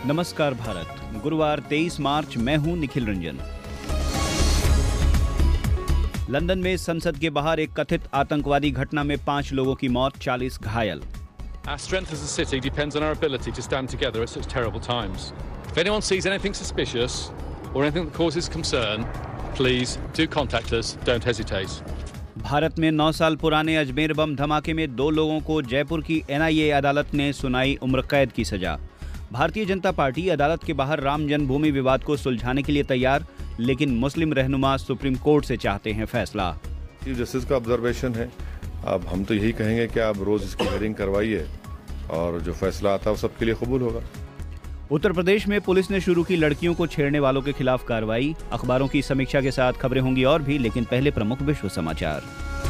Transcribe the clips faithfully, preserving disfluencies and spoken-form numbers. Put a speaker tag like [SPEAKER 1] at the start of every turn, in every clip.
[SPEAKER 1] नमस्कार भारत। गुरुवार तेईस मार्च, मैं हूं निखिल रंजन। लंदन में संसद के बाहर एक कथित आतंकवादी घटना में पांच लोगों की मौत, चालीस घायल।
[SPEAKER 2] Our strength as a city depends on our ability to stand together at such terrible times. If anyone sees anything suspicious or anything that causes concern, please do contact us. Don't hesitate.
[SPEAKER 1] Bharat में नौ साल पुराने अजमेर बम धमाके में दो लोगों को जयपुर की N आई ए अदालत ने सुनाई उम्र कैद की सजा। भारतीय जनता पार्टी अदालत के बाहर राम जन्मभूमि विवाद को सुलझाने के लिए तैयार, लेकिन मुस्लिम रहनुमा सुप्रीम कोर्ट से चाहते हैं फैसला।
[SPEAKER 3] चीफ जस्टिस का ऑब्जर्वेशन है। अब हम तो यही कहेंगे कि आप रोज इसकी हियरिंग करवाइए और जो फैसला आता है वो सबके लिए कबूल होगा।
[SPEAKER 1] उत्तर प्रदेश में पुलिस ने शुरू की लड़कियों को छेड़ने वालों के खिलाफ कार्रवाई। अखबारों की समीक्षा के साथ खबरें होंगी और भी, लेकिन पहले प्रमुख विश्व समाचार।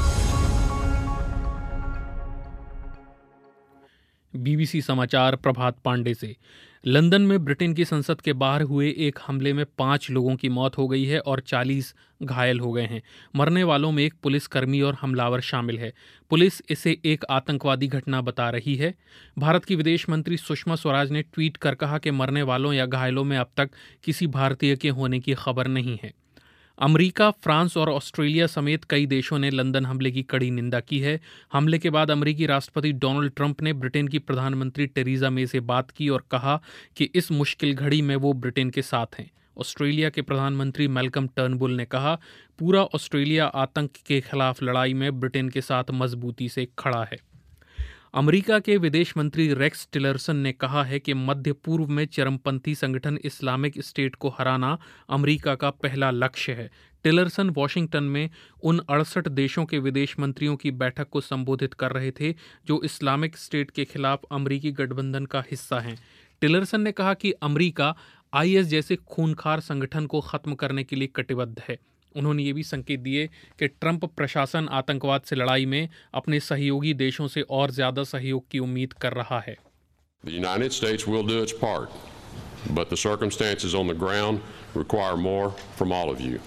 [SPEAKER 4] बीबीसी समाचार प्रभात पांडे से। लंदन में ब्रिटेन की संसद के बाहर हुए एक हमले में पांच लोगों की मौत हो गई है और चालीस घायल हो गए हैं। मरने वालों में एक पुलिसकर्मी और हमलावर शामिल है। पुलिस इसे एक आतंकवादी घटना बता रही है। भारत की विदेश मंत्री सुषमा स्वराज ने ट्वीट कर कहा कि मरने वालों या घायलों में अब तक किसी भारतीय के होने की खबर नहीं है। अमेरिका, फ्रांस और ऑस्ट्रेलिया समेत कई देशों ने लंदन हमले की कड़ी निंदा की है। हमले के बाद अमेरिकी राष्ट्रपति डोनाल्ड ट्रंप ने ब्रिटेन की प्रधानमंत्री टेरेसा मे से बात की और कहा कि इस मुश्किल घड़ी में वो ब्रिटेन के साथ हैं। ऑस्ट्रेलिया के प्रधानमंत्री मैल्कम टर्नबुल ने कहा, पूरा ऑस्ट्रेलिया आतंक के खिलाफ लड़ाई में ब्रिटेन के साथ मजबूती से खड़ा है। अमेरिका के विदेश मंत्री रेक्स टिलरसन ने कहा है कि मध्य पूर्व में चरमपंथी संगठन इस्लामिक स्टेट को हराना अमेरिका का पहला लक्ष्य है। टिलरसन वॉशिंगटन में उन अड़सठ देशों के विदेश मंत्रियों की बैठक को संबोधित कर रहे थे जो इस्लामिक स्टेट के खिलाफ अमेरिकी गठबंधन का हिस्सा हैं। टिलरसन ने कहा कि अमेरिका आई एस जैसे खूंखार संगठन को खत्म करने के लिए कटिबद्ध है। उन्होंने ये भी संकेत दिए कि ट्रंप प्रशासन आतंकवाद से लड़ाई में अपने सहयोगी देशों से और ज्यादा सहयोग की उम्मीद कर रहा है।
[SPEAKER 5] The United States will do its part, but the circumstances on the ground require more from all of you.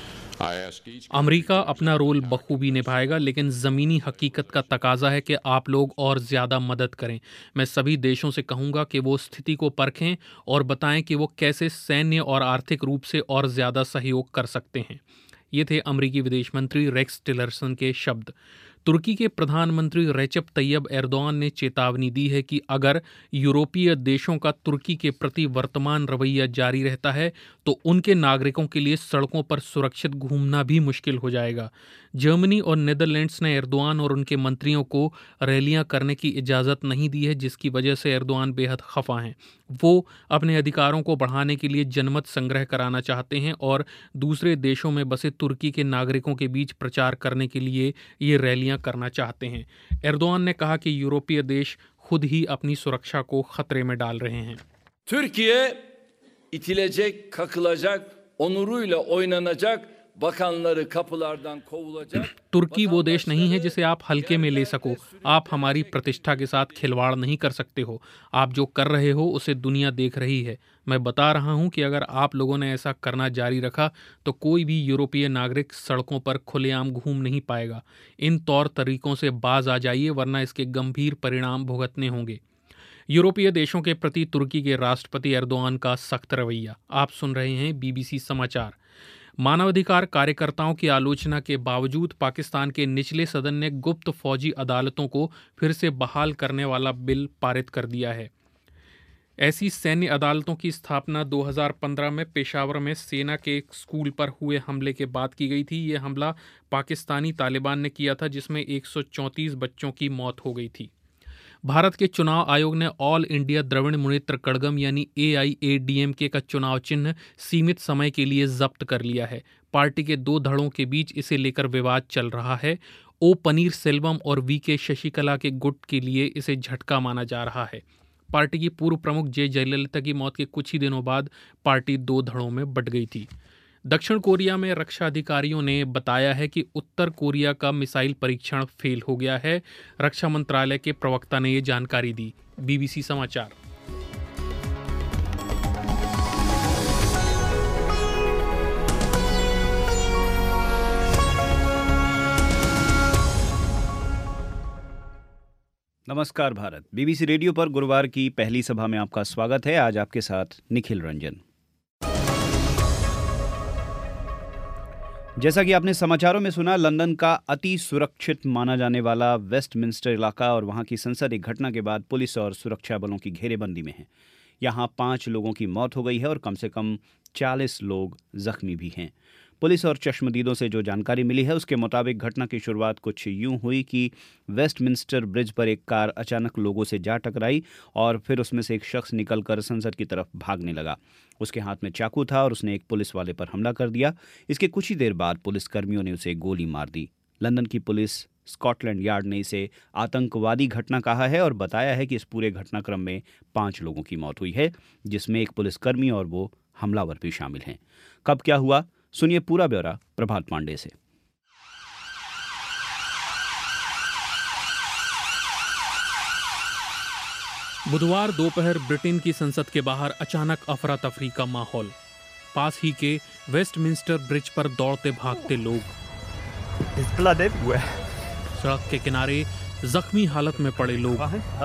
[SPEAKER 4] America अपना रोल बखूबी निभाएगा, लेकिन ज़मीनी हकीकत का तकाजा है कि आप लोग और ज़्यादा मदद करें। मैं सभी देशों से कहूँगा कि वो स्थिति को परखें और बताएं कि वो कैसे सैन्य और आर्थिक रूप से और ज़्यादा सहयोग कर सकते हैं। ये थे अमेरिकी विदेश मंत्री रेक्स टिलरसन के शब्द। तुर्की के प्रधानमंत्री रेचप तैयब एर्दोआन ने चेतावनी दी है कि अगर यूरोपीय देशों का तुर्की के प्रति वर्तमान रवैया जारी रहता है तो उनके नागरिकों के लिए सड़कों पर सुरक्षित घूमना भी मुश्किल हो जाएगा। जर्मनी और नेदरलैंड्स ने एर्दोआन और उनके मंत्रियों को रैलियां करने की इजाज़त नहीं दी है, जिसकी वजह से एर्दोआन बेहद खफा हैं। वो अपने अधिकारों को बढ़ाने के लिए जनमत संग्रह कराना चाहते हैं और दूसरे देशों में बसे तुर्की के नागरिकों के बीच प्रचार करने के लिए ये रैलियां करना चाहते हैं। एर्दोआन ने कहा कि यूरोपीय देश खुद ही अपनी सुरक्षा को खतरे में डाल रहे हैं।
[SPEAKER 6] Türkiye itilecek, kakılacak, onuruyla oynanacak, bakanları kapılardan kovulacak।
[SPEAKER 4] तुर्की वो देश नहीं है जिसे आप हल्के में ले सको। आप हमारी प्रतिष्ठा के साथ खिलवाड़ नहीं कर सकते हो। आप जो कर रहे हो उसे दुनिया देख रही है। मैं बता रहा हूं कि अगर आप लोगों ने ऐसा करना जारी रखा तो कोई भी यूरोपीय नागरिक सड़कों पर खुलेआम घूम नहीं पाएगा। इन तौर तरीकों से बाज आ जाइए, वरना इसके गंभीर परिणाम भुगतने होंगे। यूरोपीय देशों के प्रति तुर्की के राष्ट्रपति एर्दोआन का सख्त रवैया। आप सुन रहे हैं बीबीसी समाचार। मानवाधिकार कार्यकर्ताओं की आलोचना के बावजूद पाकिस्तान के निचले सदन ने गुप्त फौजी अदालतों को फिर से बहाल करने वाला बिल पारित कर दिया है। ऐसी सैन्य अदालतों की स्थापना दो हज़ार पंद्रह में पेशावर में सेना के एक स्कूल पर हुए हमले के बाद की गई थी। ये हमला पाकिस्तानी तालिबान ने किया था, जिसमें एक सौ चौंतीस बच्चों की मौत हो गई थी। भारत के चुनाव आयोग ने ऑल इंडिया द्रविड़ मुनेत्र कड़गम यानी A I A D M के का चुनाव चिन्ह सीमित समय के लिए जब्त कर लिया है। पार्टी के दो धड़ों के बीच इसे लेकर विवाद चल रहा है। ओ पनीर सेल्वम और वी के शशिकला के गुट के लिए इसे झटका माना जा रहा है। पार्टी की पूर्व प्रमुख जे जयललिता की मौत के कुछ ही दिनों बाद पार्टी दो धड़ों में बंट गई थी। दक्षिण कोरिया में रक्षा अधिकारियों ने बताया है कि उत्तर कोरिया का मिसाइल परीक्षण फेल हो गया है। रक्षा मंत्रालय के प्रवक्ता ने ये जानकारी दी। बीबीसी समाचार।
[SPEAKER 1] नमस्कार भारत। बीबीसी रेडियो पर गुरुवार की पहली सभा में आपका स्वागत है। आज आपके साथ निखिल रंजन। जैसा कि आपने समाचारों में सुना, लंदन का अति सुरक्षित माना जाने वाला वेस्टमिंस्टर इलाका और वहां की संसद एक घटना के बाद पुलिस और सुरक्षा बलों की घेरेबंदी में है। यहां पांच लोगों की मौत हो गई है और कम से कम चालीस लोग जख्मी भी हैं। पुलिस और चश्मदीदों से जो जानकारी मिली है उसके मुताबिक घटना की शुरुआत कुछ यूं हुई कि वेस्टमिंस्टर ब्रिज पर एक कार अचानक लोगों से जा टकराई और फिर उसमें से एक शख्स निकलकर संसद की तरफ भागने लगा। उसके हाथ में चाकू था और उसने एक पुलिस वाले पर हमला कर दिया। इसके कुछ ही देर बाद पुलिस कर्मियों ने उसे गोली मार दी। लंदन की पुलिस स्कॉटलैंड यार्ड ने इसे आतंकवादी घटना कहा है और बताया है कि इस पूरे घटनाक्रम में पांच लोगों की मौत हुई है, जिसमें एक पुलिसकर्मी और वो हमलावर भी शामिल हैं। कब क्या हुआ, सुनिए पूरा ब्यौरा प्रभात पांडे से।
[SPEAKER 4] बुधवार दोपहर ब्रिटेन की संसद के बाहर अचानक अफरा तफरी का माहौल। पास ही के वेस्टमिंस्टर ब्रिज पर दौड़ते भागते लोग, सड़क के किनारे जख्मी हालत में पड़े लोग,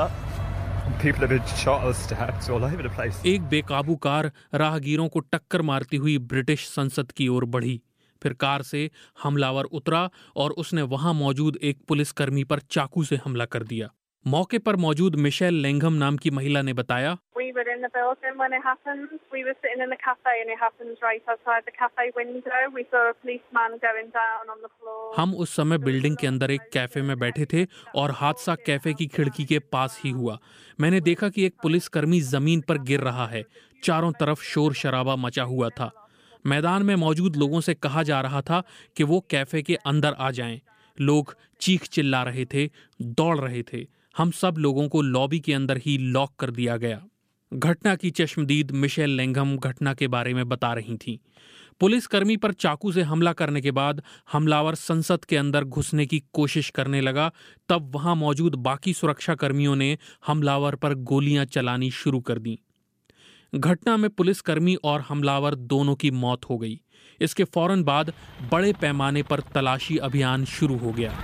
[SPEAKER 4] एक बेकाबू कार राहगीरों को टक्कर मारती हुई ब्रिटिश संसद की ओर बढ़ी। फिर कार से हमलावर उतरा और उसने वहां मौजूद एक पुलिसकर्मी पर चाकू से हमला कर दिया। मौके पर मौजूद मिशेल लैंघम नाम की महिला ने बताया,
[SPEAKER 7] We were in the building when it happened. We were sitting in the cafe and it happened right outside the cafe window. We saw a policeman going down on the floor.
[SPEAKER 4] हम उस समय building के अंदर एक cafe में बैठे थे और हादसा कैफे की खिड़की के पास ही हुआ। मैंने देखा कि एक पुलिसकर्मी जमीन पर गिर रहा है। चारों तरफ शोर शराबा मचा हुआ था। मैदान में मौजूद लोगों से कहा जा रहा था कि वो कैफे के अंदर आ जाएं। लोग चीख चिल्ला रहे थे, दौड़ रहे थे। हम सब लोगों को लॉबी के अंदर ही लॉक कर दिया गया। घटना की चश्मदीद मिशेल लैंघम घटना के बारे में बता रही थीं। पुलिसकर्मी पर चाकू से हमला करने के बाद हमलावर संसद के अंदर घुसने की कोशिश करने लगा। तब वहां मौजूद बाकी सुरक्षा कर्मियों ने हमलावर पर गोलियां चलानी शुरू कर दी। घटना में पुलिसकर्मी और हमलावर दोनों की मौत हो गई। इसके फौरन बाद बड़े पैमाने पर तलाशी अभियान शुरू हो गया।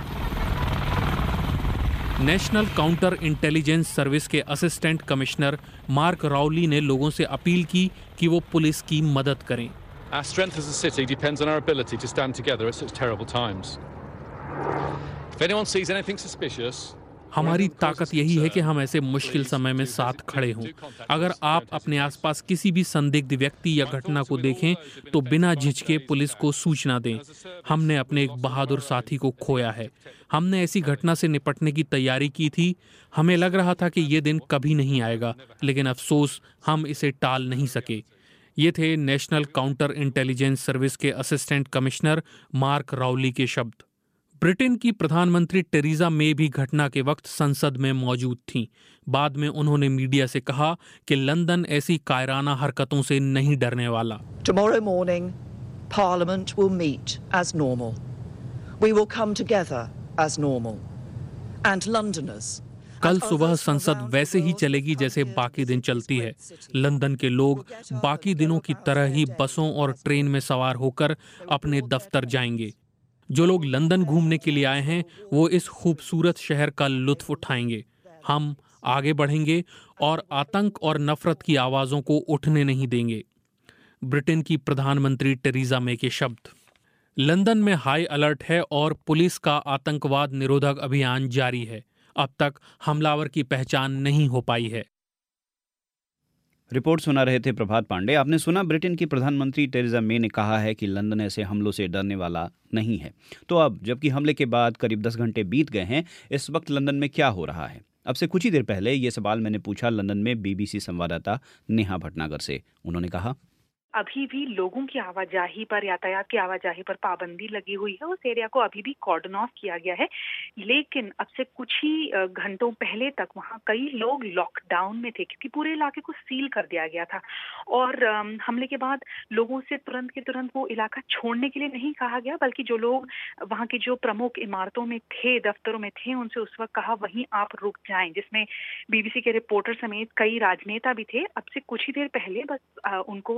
[SPEAKER 4] नेशनल काउंटर इंटेलिजेंस सर्विस के असिस्टेंट कमिश्नर मार्क राउली ने लोगों से अपील की कि वो पुलिस की मदद करें।
[SPEAKER 2] Our strength as a city depends on our ability to stand together at such terrible times. If anyone sees anything suspicious,
[SPEAKER 4] हमारी ताकत यही है कि हम ऐसे मुश्किल समय में साथ खड़े हों। अगर आप अपने आसपास किसी भी संदिग्ध व्यक्ति या घटना को देखें तो बिना झिझके पुलिस को सूचना दें। हमने अपने एक बहादुर साथी को खोया है। हमने ऐसी घटना से निपटने की तैयारी की थी। हमें लग रहा था कि ये दिन कभी नहीं आएगा, लेकिन अफसोस हम इसे टाल नहीं सके। ये थे नेशनल काउंटर इंटेलिजेंस सर्विस के असिस्टेंट कमिश्नर मार्क राउली के शब्द। ब्रिटेन की प्रधानमंत्री टेरेसा मे भी घटना के वक्त संसद में मौजूद थीं। बाद में उन्होंने मीडिया से कहा कि लंदन ऐसी कायराना हरकतों से नहीं डरने वाला।
[SPEAKER 8] Tomorrow morning, Parliament will meet as normal. We will come together as normal. And Londoners.
[SPEAKER 4] कल सुबह संसद वैसे ही चलेगी जैसे बाकी दिन चलती है। लंदन के लोग बाकी दिनों की तरह ही बसों और ट्रेन में सवार होकर अपने दफ्तर जाएंगे। जो लोग लंदन घूमने के लिए आए हैं वो इस खूबसूरत शहर का लुत्फ उठाएंगे। हम आगे बढ़ेंगे और आतंक और नफरत की आवाज़ों को उठने नहीं देंगे। ब्रिटेन की प्रधानमंत्री टेरेसा मे के शब्द। लंदन में हाई अलर्ट है और पुलिस का आतंकवाद निरोधक अभियान जारी है। अब तक हमलावर की पहचान नहीं हो पाई है।
[SPEAKER 1] रिपोर्ट सुना रहे थे प्रभात पांडे। आपने सुना ब्रिटेन की प्रधानमंत्री टेरेसा मे ने कहा है कि लंदन ऐसे हमलों से डरने वाला नहीं है। तो अब जबकि हमले के बाद करीब दस घंटे बीत गए हैं, इस वक्त लंदन में क्या हो रहा है? अब से कुछ ही देर पहले ये सवाल मैंने पूछा लंदन में बीबीसी संवाददाता नेहा भटनागर से। उन्होंने कहा,
[SPEAKER 9] अभी भी लोगों की आवाजाही पर, यातायात की आवाजाही पर पाबंदी लगी हुई है। उस एरिया को अभी भी कॉर्डन ऑफ किया गया है, लेकिन अब से कुछ ही घंटों पहले तक वहाँ कई लोग लॉकडाउन में थे क्योंकि पूरे इलाके को सील कर दिया गया था। और हमले के बाद लोगों से तुरंत के तुरंत वो इलाका छोड़ने के लिए नहीं कहा गया, बल्कि जो लोग वहाँ की जो प्रमुख इमारतों में थे, दफ्तरों में थे, उनसे उस वक्त कहा वहीं आप रुक जाएं, जिसमें बीबीसी के रिपोर्टर समेत कई राजनेता भी थे। अब से कुछ ही देर पहले बस उनको वहाँ से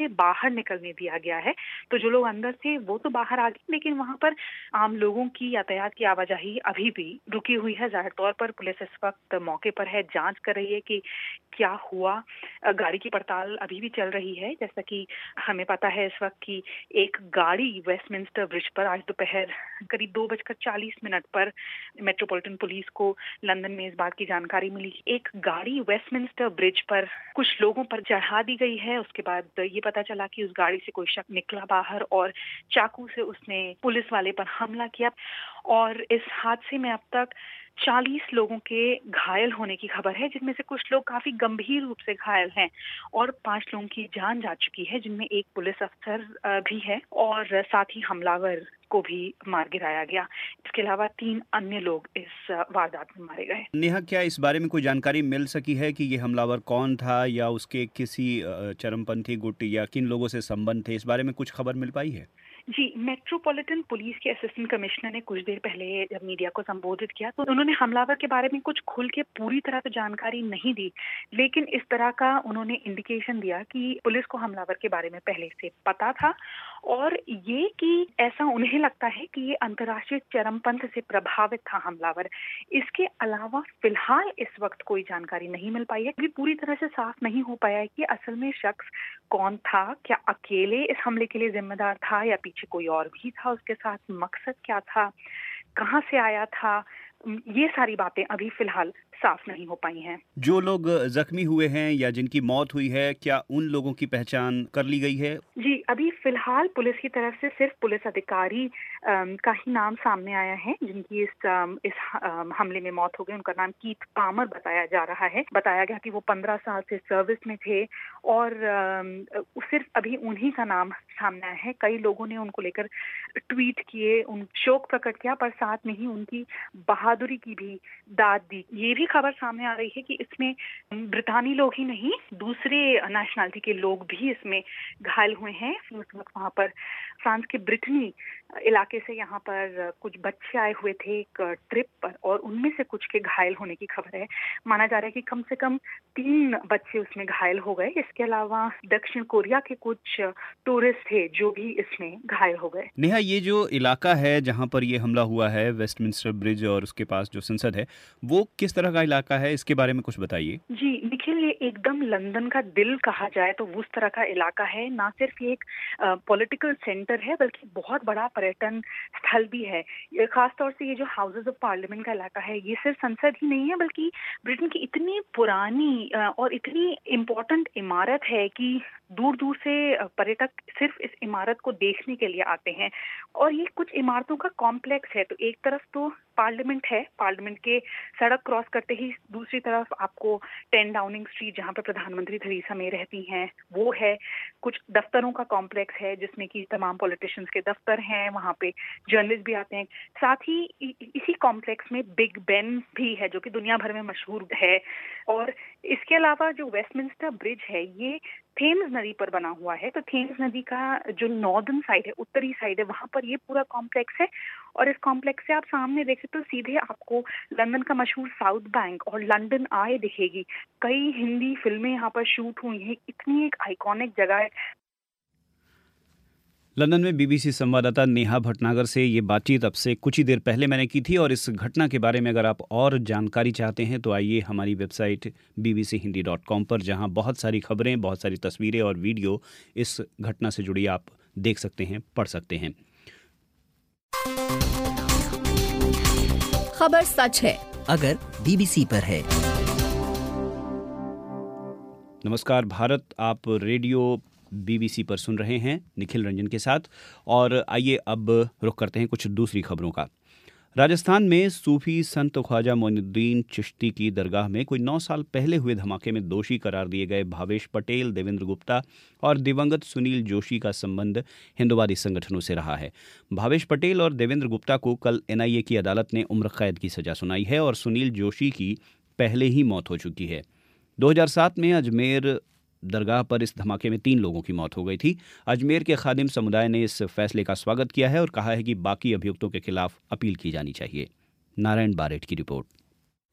[SPEAKER 9] से बाहर निकलने दिया गया है। तो जो लोग अंदर थे वो तो बाहर आ गए, लेकिन वहाँ पर आम लोगों की यातायात की आवाजाही अभी भी रुकी हुई है। जाहिर तौर पर पुलिस इस वक्त मौके पर है, जांच कर रही है कि क्या हुआ। गाड़ी की पड़ताल अभी भी चल रही है। जैसा कि हमें पता है इस वक्त की एक गाड़ी वेस्टमिंस्टर ब्रिज पर आज दोपहर करीब दो बजकर चालीस मिनट पर मेट्रोपॉलिटन पुलिस को लंदन में इस बात की जानकारी मिली। एक गाड़ी वेस्टमिंस्टर ब्रिज पर कुछ लोगों पर चढ़ा दी गई है। उसके बाद ये पता चला कि उस गाड़ी से कोई शख्स निकला बाहर और चाकू से उसने पुलिस वाले पर हमला किया और इस हादसे में अब तक चालीस लोगों के घायल होने की खबर है, जिनमें से कुछ लोग काफी गंभीर रूप से घायल हैं और पांच लोगों की जान जा चुकी है, जिनमें एक पुलिस अफसर भी है और साथ ही हमलावर को भी मार गिराया गया। इसके अलावा तीन अन्य लोग इस वारदात में मारे गए।
[SPEAKER 1] नेहा, क्या इस बारे में कोई जानकारी मिल सकी है कि ये हमलावर कौन था या उसके किसी चरमपंथी गुट या किन लोगों से संबंध थे? इस बारे में कुछ खबर मिल पाई है?
[SPEAKER 9] जी, मेट्रोपॉलिटन पुलिस के असिस्टेंट कमिश्नर ने कुछ देर पहले जब मीडिया को संबोधित किया तो उन्होंने हमलावर के बारे में कुछ खुल के पूरी तरह से जानकारी नहीं दी, लेकिन इस तरह का उन्होंने इंडिकेशन दिया कि पुलिस को हमलावर के बारे में पहले से पता था और ये कि ऐसा उन्हें लगता है कि ये अंतर्राष्ट्रीय चरमपंथ से प्रभावित था हमलावर। इसके अलावा फिलहाल इस वक्त कोई जानकारी नहीं मिल पाई है, क्योंकि पूरी तरह से साफ नहीं हो पाया है कि असल में शख्स कौन था, क्या अकेले इस हमले के लिए जिम्मेदार था या पीछे कोई और भी था, उसके साथ मकसद क्या था, कहां से आया था। ये सारी बातें अभी फिलहाल साफ नहीं हो पाई हैं।
[SPEAKER 1] जो लोग जख्मी हुए हैं या जिनकी मौत हुई है, क्या उन लोगों की पहचान कर ली गई है?
[SPEAKER 9] जी, अभी फिलहाल पुलिस की तरफ से सिर्फ पुलिस अधिकारी का ही नाम सामने आया है जिनकी इस इस हमले में मौत हो गई। उनका नाम कीथ पामर बताया जा रहा है। बताया गया कि वो पंद्रह साल से सर्विस में थे और सिर्फ अभी उन्हीं का नाम सामने आया है। कई लोगों ने उनको लेकर ट्वीट किए, उन शोक प्रकट किया, पर साथ में ही उनकी बहादुरी की भी दाद दी। ये भी खबर सामने आ रही है कि इसमें ब्रितानी लोग ही नहीं, दूसरे नेशनलिटी के लोग भी इसमें घायल हुए हैं। उस वक्त वहाँ पर फ्रांस के ब्रिटनी इलाके से यहाँ पर कुछ बच्चे आए हुए थे एक ट्रिप पर और उनमें से कुछ के घायल होने की खबर है। माना जा रहा है कि कम से कम तीन बच्चे उसमें घायल हो गए। इसके अलावा दक्षिण कोरिया के कुछ टूरिस्ट थे जो भी इसमें घायल हो गए।
[SPEAKER 1] नेहा, ये जो इलाका है जहाँ पर ये हमला हुआ है, वेस्टमिंस्टर ब्रिज और उसके पास जो संसद है, वो किस तरह का इलाका है? इसके बारे में कुछ बताइए।
[SPEAKER 9] जी निखिल, ये एकदम लंदन का दिल कहा जाए तो उस तरह का इलाका है। ना सिर्फ ये एक पॉलिटिकल सेंटर है बल्कि बहुत बड़ा पर्यटन स्थल भी है। खासतौर से ये जो हाउसेज ऑफ पार्लियामेंट का इलाका है, ये सिर्फ संसद ही नहीं है बल्कि ब्रिटेन की इतनी पुरानी और इतनी इम्पोर्टेंट इमारत है कि दूर दूर से पर्यटक सिर्फ इस इमारत को देखने के लिए आते हैं। और ये कुछ इमारतों का कॉम्प्लेक्स है। तो एक तरफ तो पार्लियामेंट है, पार्लियामेंट के सड़क क्रॉस करते ही दूसरी तरफ आपको टेन डाउनिंग स्ट्रीट जहाँ पर प्रधानमंत्री थेरेसा मे रहती हैं वो है। कुछ दफ्तरों का कॉम्प्लेक्स है जिसमें कि तमाम पॉलिटिशियंस के दफ्तर हैं, वहाँ पे जर्नलिस्ट भी आते हैं। साथ ही इसी कॉम्प्लेक्स में बिग बेन भी है जो कि दुनिया भर में मशहूर है। और इसके अलावा जो वेस्टमिंस्टर ब्रिज है ये थेम्स नदी पर बना हुआ है। तो थेम्स नदी का जो नॉर्दर्न साइड है, उत्तरी साइड है, वहाँ पर ये पूरा कॉम्प्लेक्स है। और इस कॉम्प्लेक्स से आप सामने देखें तो सीधे आपको लंदन का मशहूर साउथ बैंक और लंदन आई दिखेगी। कई हिंदी फिल्में यहाँ पर शूट हुई हैं। इतनी एक आइकॉनिक जगह है।
[SPEAKER 1] लंदन में बीबीसी संवाददाता नेहा भटनागर से ये बातचीत अब से कुछ ही देर पहले मैंने की थी। और इस घटना के बारे में अगर आप और जानकारी चाहते हैं तो आइए हमारी website B B C Hindi dot com पर, जहां बहुत सारी खबरें, बहुत सारी तस्वीरें और वीडियो इस घटना से जुड़ी आप देख सकते हैं, पढ़ सकते हैं।
[SPEAKER 10] खबर सच है अगर बीबीसी पर है।
[SPEAKER 1] नमस्कार भारत, आप रेडियो बीबीसी पर सुन रहे हैं निखिल रंजन के साथ। और आइए अब रुख करते हैं कुछ दूसरी खबरों का। राजस्थान में सूफी संत ख्वाजा मोइनुद्दीन चिश्ती की दरगाह में कोई नौ साल पहले हुए धमाके में दोषी करार दिए गए भावेश पटेल, देवेंद्र गुप्ता और दिवंगत सुनील जोशी का संबंध हिंदुवादी संगठनों से रहा है। भावेश पटेल और देवेंद्र गुप्ता को कल एन आई ए की अदालत ने उम्र कैद की सजा सुनाई है और सुनील जोशी की पहले ही मौत हो चुकी है। दो हज़ार सात में अजमेर दरगाह पर इस धमाके में तीन लोगों की मौत हो गई थी। अजमेर के खादिम समुदाय ने इस फैसले का स्वागत किया है और कहा है कि बाकी अभियुक्तों के खिलाफ अपील की जानी चाहिए। नारायण बारेट की रिपोर्ट।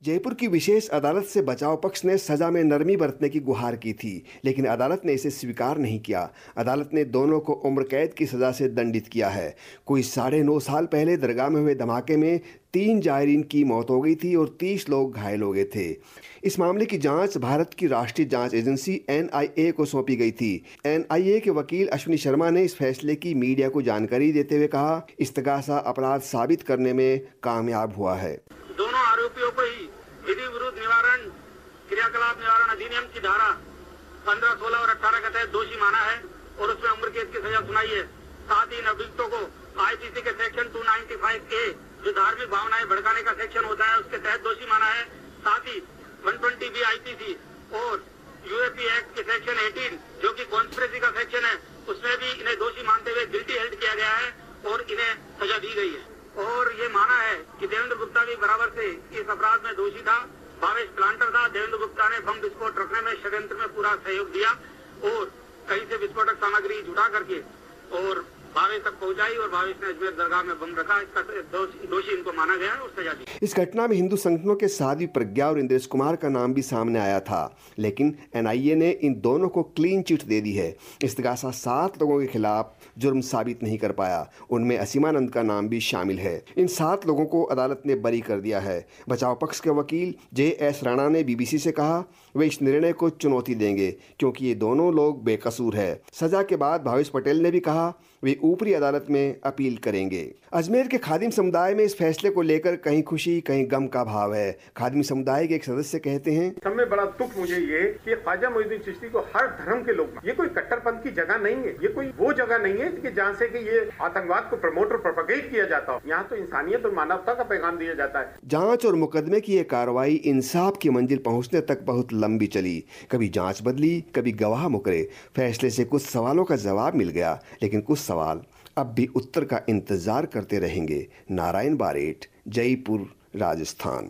[SPEAKER 11] जयपुर की विशेष अदालत से बचाव पक्ष ने सजा में नरमी बरतने की गुहार की थी, लेकिन अदालत ने इसे स्वीकार नहीं किया। अदालत ने दोनों को उम्र कैद की सजा से दंडित किया है। कोई साढ़े नौ साल पहले दरगाह में हुए धमाके में तीन जायरीन की मौत हो गई थी और तीस लोग घायल हो गए थे। इस मामले की जांच भारत की राष्ट्रीय जांच एजेंसी एन आई ए को सौंपी गई थी। एन आई ए के वकील अश्विनी शर्मा ने इस फैसले की मीडिया को जानकारी देते हुए कहा, इस्तगासा अपराध साबित करने में कामयाब हुआ है।
[SPEAKER 12] दोनों आरोपियों को ही विधि विरुद्ध निवारण क्रियाकलाप निवारण अधिनियम की धारा पंद्रह, सोलह और अठारह के तहत दोषी माना है और उसमें उम्र कैद की सजा सुनाई है। साथ ही इन अभियुक्तों को आई पी सी के सेक्शन दो सौ पचानवे ए जो धार्मिक भावनाएं भड़काने का सेक्शन होता है उसके तहत दोषी माना है। साथ ही एक सौ बीस बी आई पी सी और यू ए पी एक्ट के सेक्शन अठारह जो कि कॉन्स्पिरेसी का सेक्शन है उसमें भी इन्हें दोषी मानते हुए गिल्टी हेल्ड किया गया है और इन्हें सजा दी गई है। और ये माना है कि देवेंद्र गुप्ता भी बराबर से इस अपराध में दोषी था। भावेश प्लांटर था। देवेंद्र गुप्ता ने बम विस्फोट रखने में षड्यंत्र में पूरा सहयोग दिया और कहीं से विस्फोटक सामग्री जुटा करके और भावेश तक पहुंचाई और भावेश ने अजमेर दरगाह में बम रखा। इसका दोषी इनको माना गया और सजा दी।
[SPEAKER 11] इस घटना में हिंदू संगठनों के साध्वी प्रज्ञा और इंद्रेश कुमार का नाम भी सामने आया था, लेकिन एन आई ए ने इन दोनों को क्लीन चिट दे दी है। इस्तगासा सात लोगों के खिलाफ जुर्म साबित नहीं कर पाया, उनमें असीमानंद का नाम भी शामिल है। इन सात लोगों को अदालत ने बरी कर दिया है। बचाव पक्ष के वकील जे एस राणा ने बी बी सी से कहा, वे इस निर्णय को चुनौती देंगे क्योंकि ये दोनों लोग बेकसूर है। सजा के बाद भावेश पटेल ने भी कहा वे ऊपरी अदालत में अपील करेंगे। अजमेर के खादिम समुदाय में इस फैसले को लेकर कहीं खुशी कहीं गम का भाव है। खादिम समुदाय के एक सदस्य कहते हैं,
[SPEAKER 13] सब में बड़ा दुख मुझे ये कि ख्वाजा मोइनुद्दीन चिश्ती को हर धर्म के लोग, ये कोई कट्टरपंथ की जगह नहीं है, ये कोई वो जगह नहीं है कि जहाँ से कि ये आतंकवाद को प्रमोट और प्रोपेगेट किया जाता हो। यहाँ तो इंसानियत और मानवता का पैगाम दिया जाता है।
[SPEAKER 11] जांच और मुकदमे की ये कार्रवाई इंसाफ की मंजिल पहुँचने तक बहुत लंबी चली। कभी जांच बदली, कभी गवाह मुकरे। फैसले से कुछ सवालों का जवाब मिल गया, लेकिन कुछ सवाल अब भी उत्तर का इंतजार करते रहेंगे। नारायण बारेट, जयपुर, राजस्थान।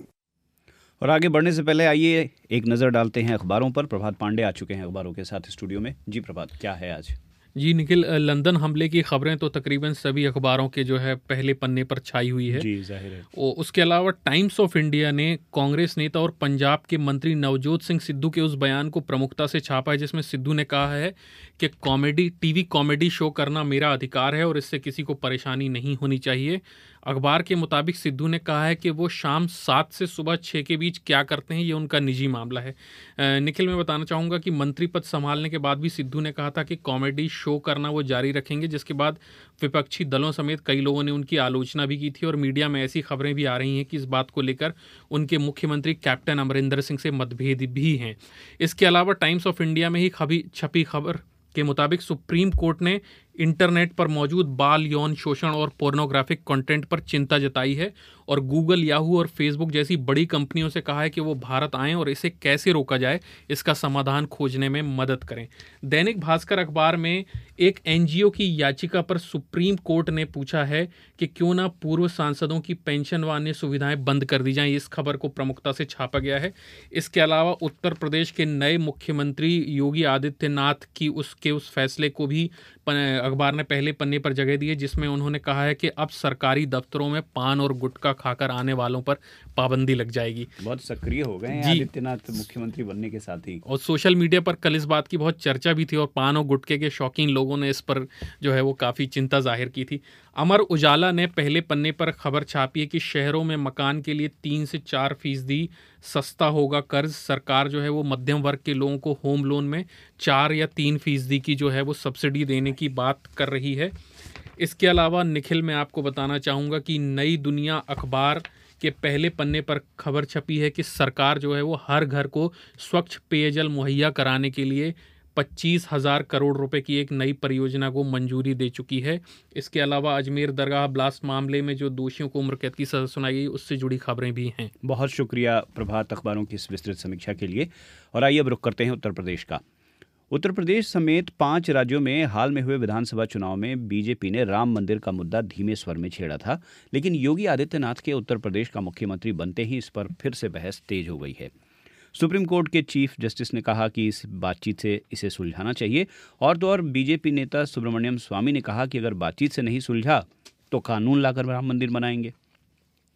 [SPEAKER 1] और आगे बढ़ने से पहले आइए एक नज़र डालते हैं अखबारों पर। प्रभात पांडे आ चुके हैं अखबारों के साथ स्टूडियो में। जी प्रभात, क्या है आज?
[SPEAKER 4] जी निखिल, लंदन हमले की खबरें तो तकरीबन सभी अखबारों के जो है पहले पन्ने पर छाई हुई है।
[SPEAKER 1] जी जाहिर है।
[SPEAKER 4] और उसके अलावा टाइम्स ऑफ इंडिया ने कांग्रेस नेता और पंजाब के मंत्री नवजोत सिंह सिद्धू के उस बयान को प्रमुखता से छापा है जिसमें सिद्धू ने कहा है कि कॉमेडी टीवी कॉमेडी शो करना मेरा अधिकार है और इससे किसी को परेशानी नहीं होनी चाहिए। अखबार के मुताबिक सिद्धू ने कहा है कि वो शाम सात से सुबह छः के बीच क्या करते हैं ये उनका निजी मामला है। निखिल, मैं बताना चाहूँगा कि मंत्री पद संभालने के बाद भी सिद्धू ने कहा था कि कॉमेडी शो करना वो जारी रखेंगे, जिसके बाद विपक्षी दलों समेत कई लोगों ने उनकी आलोचना भी की थी और मीडिया में ऐसी खबरें भी आ रही हैं कि इस बात को लेकर उनके मुख्यमंत्री कैप्टन अमरिंदर सिंह से मतभेद भी हैं। इसके अलावा टाइम्स ऑफ इंडिया में ही खबी छपी खबर के मुताबिक सुप्रीम कोर्ट ने इंटरनेट पर मौजूद बाल यौन शोषण और पोर्नोग्राफिक कंटेंट पर चिंता जताई है और गूगल, याहू और फेसबुक जैसी बड़ी कंपनियों से कहा है कि वो भारत आएं और इसे कैसे रोका जाए इसका समाधान खोजने में मदद करें। दैनिक भास्कर अखबार में एक एन जी ओ की याचिका पर सुप्रीम कोर्ट ने पूछा है कि क्यों ना पूर्व सांसदों की पेंशन व अन्य सुविधाएं बंद कर दी जाएं। इस खबर को प्रमुखता से छापा गया है। इसके अलावा उत्तर प्रदेश के नए मुख्यमंत्री योगी आदित्यनाथ की उसके उस फैसले को भी अखबार ने पहले पन्ने पर जगह दी है जिसमें उन्होंने कहा है कि अब सरकारी दफ्तरों में पान और गुटखा खाकर आने वालों पर पाबंदी लग जाएगी।
[SPEAKER 1] बहुत सक्रिय हो गए हैं आदित्यनाथ मुख्यमंत्री बनने के साथ ही।
[SPEAKER 4] और सोशल मीडिया पर कल इस बात की बहुत चर्चा भी थी और पान और गुटखे के शौकीन लोगों ने इस पर जो है वो काफ़ी चिंता जाहिर की थी। अमर उजाला ने पहले पन्ने पर खबर छापी है कि शहरों में मकान के लिए तीन से चार फीसदी सस्ता होगा कर्ज। सरकार जो है वो मध्यम वर्ग के लोगों को होम लोन में चार या तीन फीसदी की जो है वो सब्सिडी देने की बात कर रही है। इसके अलावा निखिल, मैं आपको बताना चाहूँगा कि नई दुनिया अखबार के पहले पन्ने पर खबर छपी है कि सरकार जो है वो हर घर को स्वच्छ पेयजल मुहैया कराने के लिए पच्चीस हजार करोड़ रुपए की एक नई परियोजना को मंजूरी दे चुकी है। इसके अलावा अजमेर दरगाह ब्लास्ट मामले में जो दोषियों को उम्र कैद की सजा सुनाई गई उससे जुड़ी खबरें भी हैं।
[SPEAKER 1] बहुत शुक्रिया प्रभात अखबारों की इस विस्तृत समीक्षा के लिए। और आइए अब रुख करते हैं उत्तर प्रदेश का। उत्तर प्रदेश समेत पांच राज्यों में हाल में हुए विधानसभा चुनाव में बीजेपी ने राम मंदिर का मुद्दा धीमे स्वर में छेड़ा था, लेकिन योगी आदित्यनाथ के उत्तर प्रदेश का मुख्यमंत्री बनते ही इस पर फिर से बहस तेज हो गई है। सुप्रीम कोर्ट के चीफ जस्टिस ने कहा कि इस बातचीत से इसे सुलझाना चाहिए और तो और बीजेपी नेता सुब्रमण्यम स्वामी ने कहा कि अगर बातचीत से नहीं सुलझा तो कानून लाकर राम मंदिर बनाएंगे।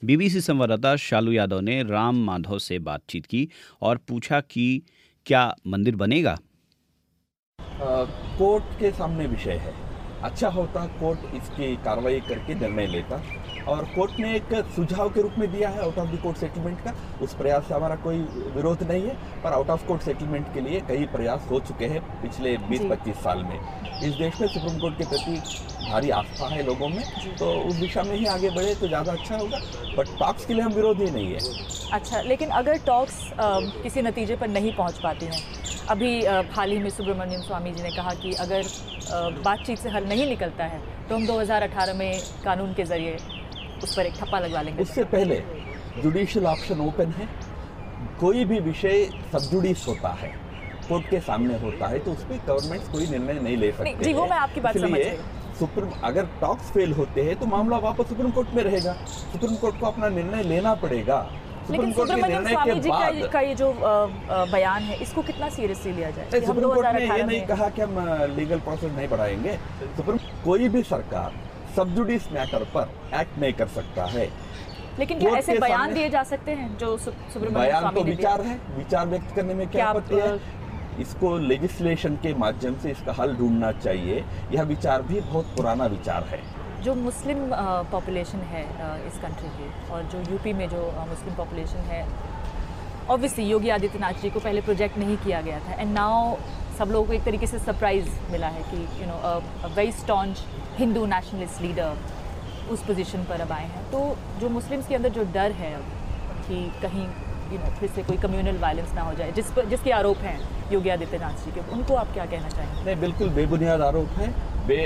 [SPEAKER 1] बीबीसी संवाददाता शालू यादव ने राम माधव से बातचीत की और पूछा कि क्या मंदिर बनेगा।
[SPEAKER 14] कोर्ट के सामने विषय है, अच्छा होता कोर्ट इसकी कार्रवाई करके निर्णय लेता, और कोर्ट ने एक सुझाव के रूप में दिया है out of the court settlement का। उस प्रयास से हमारा कोई विरोध नहीं है, पर आउट ऑफ कोर्ट सेटलमेंट के लिए कई प्रयास हो चुके हैं पिछले बीस पच्चीस साल में। इस देश में सुप्रीम कोर्ट के प्रति भारी आस्था है लोगों में, तो उस दिशा में ही आगे बढ़े तो ज़्यादा अच्छा होगा, बट टॉक्स के लिए हम विरोधी नहीं है।
[SPEAKER 15] अच्छा, लेकिन अगर टॉक्स किसी नतीजे पर नहीं पहुँच पाती हैं, अभी हाल ही में सुब्रमण्यम स्वामी जी ने कहा कि अगर बातचीत से हल नहीं निकलता है तो हम दो हज़ार अठारह में कानून के जरिए उस पर एक ठप्पा लगवा लेंगे।
[SPEAKER 14] उससे पहले जुडिशियल ऑप्शन ओपन है, कोई भी विषय सबजुडिस होता है, कोर्ट के सामने होता है, तो उस पर गवर्नमेंट कोई निर्णय नहीं ले सकते।
[SPEAKER 15] जी, वो मैं आपकी बात समझ रही।
[SPEAKER 14] सुप्रीम अगर टॉक्स फेल होते हैं तो मामला वापस सुप्रीम कोर्ट में रहेगा, सुप्रीम कोर्ट को अपना निर्णय लेना पड़ेगा।
[SPEAKER 15] लेकिन सुब्रमण्यम स्वामी जी का, का ये जो आ, आ, बयान है, इसको कितना सीरियसली लिया जाए?
[SPEAKER 14] सुप्रीम कोर्ट ने ये नहीं कहा कि हम लीगल प्रोसेस नहीं बढ़ाएंगे। सुप्रीम कोई भी सरकार सबजुडिस मैटर पर एक्ट नहीं कर सकता है।
[SPEAKER 15] लेकिन क्या ऐसे बयान दिए जा सकते हैं जो सुब्रमण्यम स्वामी
[SPEAKER 14] ने दिया? विचार है, विचार व्यक्त करने में क्या आपत्ति है? इसको लेजिस्लेशन के माध्यम से इसका हल ढूंढना चाहिए। यह विचार भी बहुत पुराना विचार है।
[SPEAKER 15] जो मुस्लिम पॉपुलेशन है इस कंट्री की, और जो यूपी में जो मुस्लिम पॉपुलेशन है, ऑब्वियसली योगी आदित्यनाथ जी को पहले प्रोजेक्ट नहीं किया गया था, एंड नाउ सब लोगों को एक तरीके से सरप्राइज मिला है कि you know a very staunch Hindu nationalist leader उस पोजीशन पर अब आए हैं। तो जो मुस्लिम्स के अंदर जो डर है कि कहीं यू नो फिर से कोई कम्युनल वायलेंस ना हो जाए, जिस पर जिसके आरोप हैं योगी आदित्यनाथ जी के, उनको आप क्या कहना चाहेंगे?
[SPEAKER 14] नहीं, बिल्कुल बेबुनियाद आरोप है, बे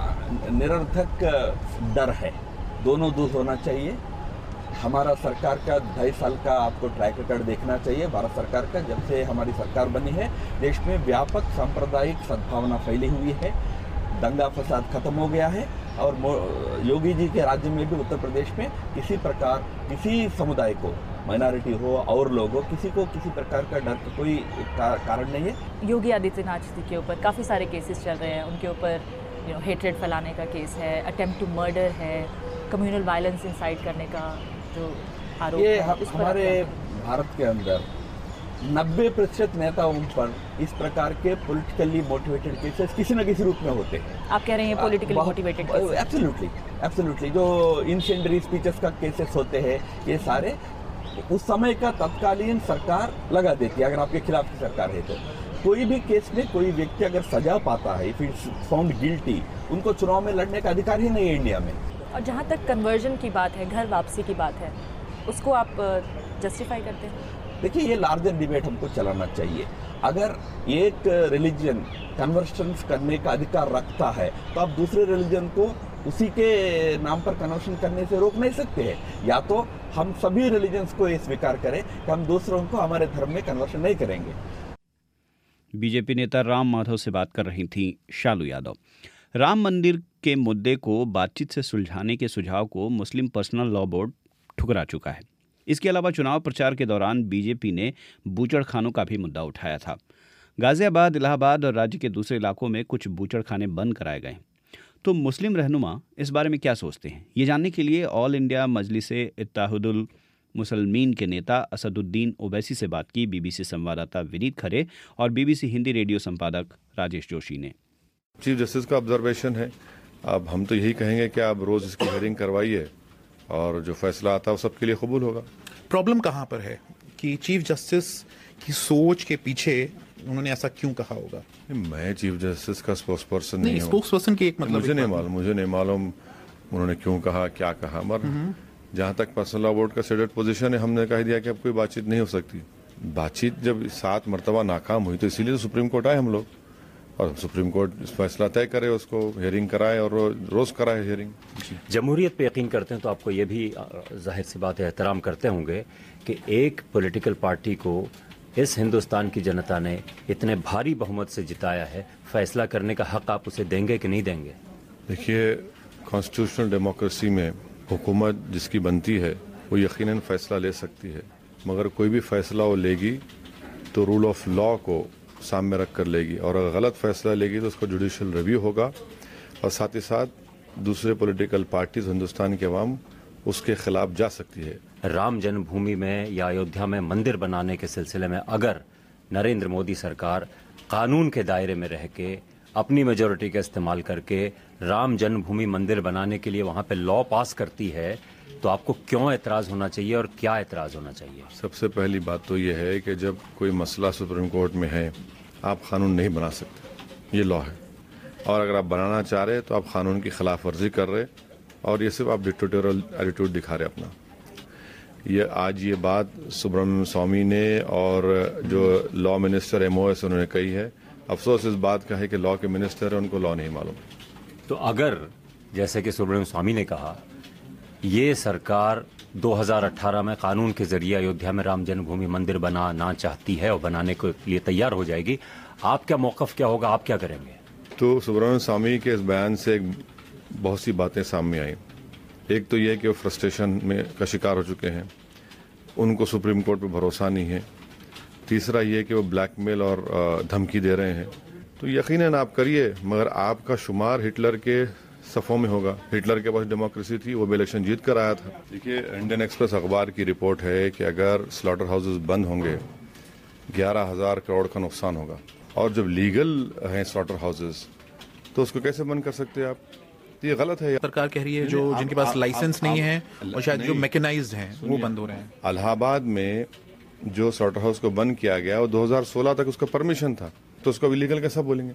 [SPEAKER 14] निरर्थक डर है, दोनों दूर होना चाहिए। हमारा सरकार का ढाई साल का आपको ट्रैक रिकॉर्ड देखना चाहिए। भारत सरकार का जब से हमारी सरकार बनी है, देश में व्यापक सांप्रदायिक सद्भावना फैली हुई है, दंगा फसाद खत्म हो गया है, और योगी जी के राज्य में भी उत्तर प्रदेश में किसी प्रकार किसी समुदाय को, माइनॉरिटी हो और लोग हो, किसी को किसी प्रकार का डर का कोई का, कारण नहीं है।
[SPEAKER 15] योगी आदित्यनाथ जी के ऊपर काफ़ी सारे केसेस चल रहे हैं, उनके ऊपर यू नो हेट्रेड फैलाने का केस है, अटेम्प्ट टू मर्डर है, कम्युनल वायलेंस इंसाइट करने का जो आरोप
[SPEAKER 14] ये
[SPEAKER 15] है।
[SPEAKER 14] हमारे भारत के अंदर नब्बे प्रतिशत नेताओं पर इस प्रकार के पॉलिटिकली मोटिवेटेड केसेस किसी न किसी रूप में होते हैं।
[SPEAKER 15] आप कह रहे हैं पॉलिटिकली मोटिवेटेड?
[SPEAKER 14] Absolutely, absolutely. जो इंसेंडरी स्पीचेस का केसेस होते हैं, ये सारे उस समय का तत्कालीन सरकार लगा देती है, अगर आपके खिलाफ की सरकार है तो। कोई भी केस में कोई व्यक्ति अगर सजा पाता है, इफ इट्स फाउंड गिल्टी, उनको चुनाव में लड़ने का अधिकार ही नहीं है इंडिया में।
[SPEAKER 15] और जहाँ तक कन्वर्जन की बात है, घर वापसी की बात है, उसको आप जस्टिफाई करते हैं?
[SPEAKER 14] देखिए, ये लार्जर डिबेट हमको चलाना चाहिए। अगर एक रिलीजन कन्वर्शन करने का अधिकार रखता है तो आप दूसरे रिलीजन को उसी के नाम पर कन्वर्शन करने से रोक नहीं सकते हैं। या तो हम सभी रिलीजन्स को ये स्वीकार करें कि हम दूसरों को हमारे धर्म में कन्वर्शन नहीं करेंगे।
[SPEAKER 1] बीजेपी नेता राम माधव से बात कर रही थी शालू यादव। राम मंदिर के मुद्दे को बातचीत से सुलझाने के सुझाव को मुस्लिम पर्सनल लॉ बोर्ड ठुकरा चुका है। इसके अलावा चुनाव प्रचार के दौरान बीजेपी ने बूचड़खानों का भी मुद्दा उठाया था। गाजियाबाद, इलाहाबाद और राज्य के दूसरे इलाकों में कुछ बूचड़खाने बंद कराए गए। तो मुस्लिम रहनुमा इस बारे में क्या सोचते हैं, ये जानने के लिए ऑल इंडिया मजलिसे इत्तेहादुल मुसलमीन के नेता असदुद्दीन ओवैसी से बात की बीबीसी संवाददाता विनीत खरे और बीबीसी हिंदी रेडियो संपादक राजेश जोशी ने।
[SPEAKER 3] चीफ जस्टिस का ऑब्जर्वेशन है, अब हम तो यही कहेंगे कि आप रोज़ इसकी हियरिंग करवाइए और जो फैसला आता है वो सबके लिए कबूल होगा।
[SPEAKER 16] प्रॉब्लम कहाँ पर है कि चीफ जस्टिस की सोच के पीछे उन्होंने ऐसा क्यों कहा होगा?
[SPEAKER 3] मैं चीफ जस्टिस का स्पोक्स पर्सन नहीं हूँ।
[SPEAKER 16] स्पोक्स पर्सन की एक मतलब
[SPEAKER 3] मुझे नहीं मालूम मुझे नहीं मालूम उन्होंने क्यों कहा, क्या कहा, मगर जहाँ तक पर्सनल लॉ बोर्ड का सेटेड पोजीशन है, हमने कह दिया कि अब कोई बातचीत नहीं हो सकती। बातचीत जब सात मरतबा नाकाम हुई तो इसीलिए तो सुप्रीम कोर्ट आए हम लोग, और सुप्रीम कोर्ट फैसला तय करे, उसको हियरिंग कराए और रोज कराए हियरिंग।
[SPEAKER 17] जमहूरियत पे यकीन करते हैं तो आपको ये भी जाहिर सी बात है एहतराम करते होंगे कि एक पॉलिटिकल पार्टी को इस हिंदुस्तान की जनता ने इतने भारी बहुमत से जिताया है, फैसला करने का हक आप उसे देंगे कि नहीं देंगे?
[SPEAKER 3] देखिए, कॉन्स्टिट्यूशनल डेमोक्रेसी में हुकूमत जिसकी बनती है वो यकीनन फैसला ले सकती है, मगर कोई भी फैसला वो लेगी तो रूल ऑफ लॉ को सामने रख कर लेगी, और अगर गलत फैसला लेगी तो उसका जुडिशियल रिव्यू होगा, और साथ ही साथ दूसरे पॉलिटिकल पार्टीज, हिंदुस्तान के अवाम उसके खिलाफ जा सकती है।
[SPEAKER 17] राम जन्मभूमि में या अयोध्या में मंदिर बनाने के सिलसिले में अगर नरेंद्र मोदी सरकार कानून के दायरे में रह के अपनी मेजोरिटी का इस्तेमाल करके राम जन्मभूमि मंदिर बनाने के लिए वहां पे लॉ पास करती है, तो आपको क्यों एतराज होना चाहिए और क्या एतराज होना चाहिए?
[SPEAKER 3] सबसे पहली बात तो ये है कि जब कोई मसला सुप्रीम कोर्ट में है, आप कानून नहीं बना सकते, ये लॉ है। और अगर आप बनाना चाह रहे तो आप कानून की खिलाफ वर्जी कर रहे, और ये सिर्फ आप डिक्टेटोरियल एटीट्यूड दिखा रहे अपना। ये आज ये बात सुब्रमण्यम स्वामी ने और जो लॉ मिनिस्टर एमओएस उन्होंने कही है। अफसोस इस बात का है कि लॉ के मिनिस्टर है, उनको लॉ नहीं मालूम।
[SPEAKER 17] तो अगर जैसे कि सुब्रमण्यम स्वामी ने कहा, ये सरकार दो हज़ार अठारह में कानून के जरिए अयोध्या में राम जन्मभूमि मंदिर बनाना चाहती है और बनाने के लिए तैयार हो जाएगी, आपका मौकफ क्या होगा, आप क्या करेंगे?
[SPEAKER 3] तो सुब्रमण्यम स्वामी के इस बयान से एक बहुत सी बातें सामने आई। एक तो यह कि वो फ्रस्ट्रेशन में का शिकार हो चुके हैं, उनको सुप्रीम कोर्ट पे भरोसा नहीं है। तीसरा ये कि वो ब्लैकमेल और धमकी दे रहे हैं। तो यकीनन आप करिए, मगर आपका शुमार हिटलर के सफ़ों में होगा। हिटलर के पास डेमोक्रेसी थी, वो भी इलेक्शन जीत कर आया था। देखिए, इंडियन एक्सप्रेस अखबार की रिपोर्ट है कि अगर स्लॉटर हाउसेस बंद होंगे ग्यारह हजार करोड़ का नुकसान होगा। और जब लीगल हैं स्लॉटर हाउसेस तो उसको कैसे बंद कर सकते हैं आप? ये गलत है।
[SPEAKER 16] सरकार कह रही है जो जिनके पास लाइसेंस नहीं है और शायद जो मैकेनाइज्ड हैं वो बंद हो रहे हैं।
[SPEAKER 3] इलाहाबाद में जो स्लॉटर हाउस को बंद किया गया वो दो हज़ार सोलह तक उसका परमिशन था, तो उसको इलीगल कैसा बोलेंगे?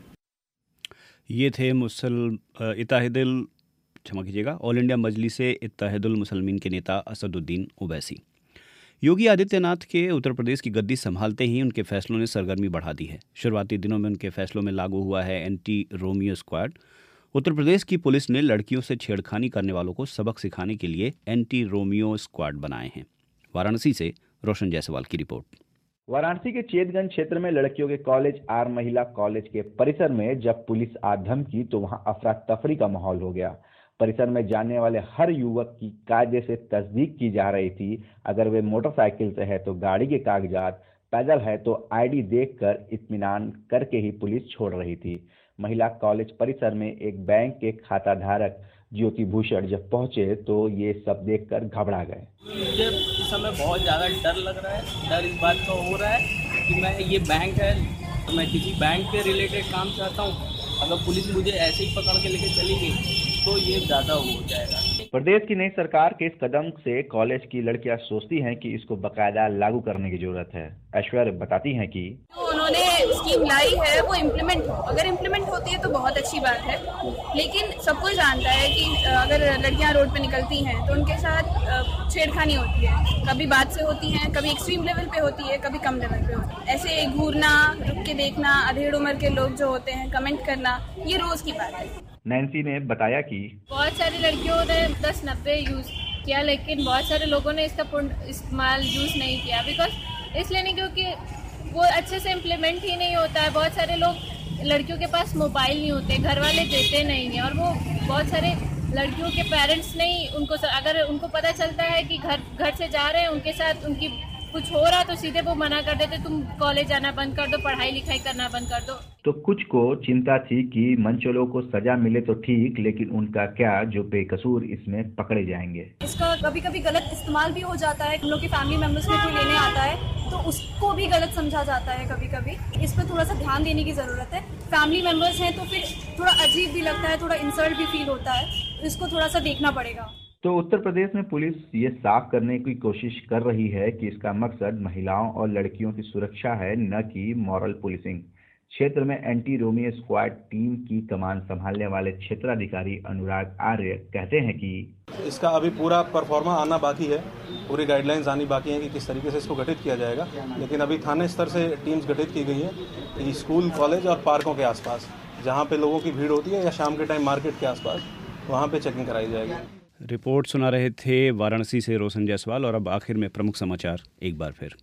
[SPEAKER 1] ये थे मुसल इत्तेहादुल क्षमा कीजिएगा ऑल इंडिया मजलिस इत्तेहादुल मुसलमीन के नेता असदुद्दीन ओवैसी। योगी आदित्यनाथ के उत्तर प्रदेश की गद्दी संभालते ही उनके फैसलों ने सरगर्मी बढ़ा दी है। शुरुआती दिनों में उनके फैसलों में लागू हुआ है anti Romeo squad. Uttar Pradesh की पुलिस ने लड़कियों से छेड़खानी करने वालों को सबक सिखाने के लिए एंटी रोमियो स्क्वाड बनाए हैं। वाराणसी से रोशन जायसवाल की रिपोर्ट।
[SPEAKER 18] वाराणसी के चेतगंज क्षेत्र में लड़कियों के कॉलेज आर महिला कॉलेज के परिसर में जब पुलिस आ धमकी तो वहां अफरा तफरी का माहौल हो गया। परिसर में जाने वाले हर युवक की कायदे से तस्दीक की जा रही थी। अगर वे मोटरसाइकिल से है तो गाड़ी के कागजात, पैदल है तो आईडी देखकर इत्मीनान करके ही पुलिस छोड़ रही थी। महिला कॉलेज परिसर में एक बैंक के खाता धारक ज्योति भूषण जब पहुंचे तो ये सब देखकर घबरा गए।
[SPEAKER 19] मुझे इस समय बहुत ज़्यादा डर लग रहा है। डर इस बात का हो रहा है कि मैं ये बैंक है तो मैं किसी बैंक के रिलेटेड काम चाहता हूँ, अगर पुलिस मुझे ऐसे ही पकड़ के लेके चली गई तो ये ज़्यादा हो जाएगा।
[SPEAKER 18] प्रदेश की नई सरकार के इस कदम से कॉलेज की लड़कियां सोचती हैं कि इसको बकायदा लागू करने की जरूरत है। ऐश्वर्य बताती हैं कि
[SPEAKER 20] तो उन्होंने स्कीम लाई है वो इम्प्लीमेंट हो, अगर इम्प्लीमेंट होती है तो बहुत अच्छी बात है। लेकिन सबको जानता है कि अगर लड़कियां रोड पे निकलती हैं तो उनके साथ छेड़खानी होती है, कभी बात से होती हैं, कभी एक्सट्रीम लेवल पे होती है, कभी कम लेवल पे होती है। ऐसे घूरना, रुक के देखना, अधेड़ उम्र के लोग जो होते हैं कमेंट करना, ये रोज की बात है।
[SPEAKER 18] नैन्सी ने बताया कि
[SPEAKER 21] बहुत सारी लड़कियों ने दस नब्बे यूज किया, लेकिन बहुत सारे लोगों ने इसका पूर्ण इस्तेमाल यूज नहीं किया। बिकॉज इसलिए नहीं क्योंकि वो अच्छे से इम्प्लीमेंट ही नहीं होता है। बहुत सारे लोग लड़कियों के पास मोबाइल नहीं होते, घर वाले देते नहीं हैं, और वो बहुत सारे लड़कियों के पेरेंट्स नहीं, उनको अगर उनको पता चलता है कि घर घर से जा रहे हैं, उनके साथ उनकी कुछ हो रहा तो सीधे वो मना कर देते, तुम कॉलेज जाना बंद कर दो, पढ़ाई लिखाई करना बंद कर दो।
[SPEAKER 18] तो कुछ को चिंता थी कि मंचोलों को सजा मिले तो ठीक, लेकिन उनका क्या जो बेकसूर इसमें पकड़े जाएंगे।
[SPEAKER 22] इसका कभी कभी गलत इस्तेमाल भी हो जाता है। हम लोग के फैमिली मेंबर्स में कोई लेने आता है तो उसको भी गलत समझा जाता है। कभी कभी इस पर थोड़ा सा ध्यान देने की जरूरत है। फैमिली मेंबर्स हैं तो फिर थोड़ा अजीब भी लगता है, थोड़ा इंसल्ट भी फील होता है, इसको थोड़ा सा देखना पड़ेगा।
[SPEAKER 18] तो उत्तर प्रदेश में पुलिस ये साफ करने की कोशिश कर रही है कि इसका मकसद महिलाओं और लड़कियों की सुरक्षा है, न कि मॉरल पुलिसिंग। क्षेत्र में एंटी रोमियो स्क्वाड टीम की कमान संभालने वाले क्षेत्राधिकारी अनुराग आर्य कहते हैं कि
[SPEAKER 23] इसका अभी पूरा परफॉर्मा आना बाकी है, पूरी गाइडलाइंस आनी बाकी है कि किस तरीके से इसको गठित किया जाएगा। लेकिन अभी थाने स्तर से टीम्स गठित की गई है स्कूल, कॉलेज और पार्कों के आसपास, जहाँ पे लोगों की भीड़ होती है या शाम के टाइम मार्केट के आसपास, वहाँ पे चेकिंग कराई जाएगी।
[SPEAKER 1] रिपोर्ट सुना रहे थे वाराणसी से रोशन जायसवाल। और अब आखिर में प्रमुख समाचार एक बार फिर।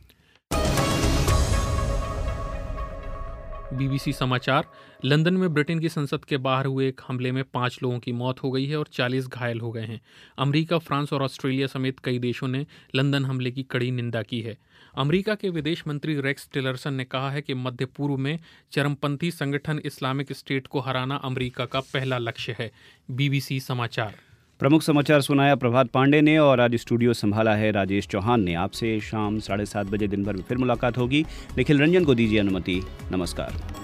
[SPEAKER 4] बीबीसी समाचार। लंदन में ब्रिटेन की संसद के बाहर हुए एक हमले में पाँच लोगों की मौत हो गई है और चालीस घायल हो गए हैं। अमेरिका, फ्रांस और ऑस्ट्रेलिया समेत कई देशों ने लंदन हमले की कड़ी निंदा की है। अमेरिका के विदेश मंत्री रेक्स टिलरसन ने कहा है कि मध्य पूर्व में चरमपंथी संगठन इस्लामिक स्टेट को हराना अमेरिका का पहला लक्ष्य है। बीबीसी समाचार।
[SPEAKER 1] प्रमुख समाचार सुनाया प्रभात पांडे ने और आज स्टूडियो संभाला है राजेश चौहान ने। आपसे शाम साढ़े सात बजे दिन भर में फिर मुलाकात होगी। निखिल रंजन को दीजिए अनुमति। नमस्कार।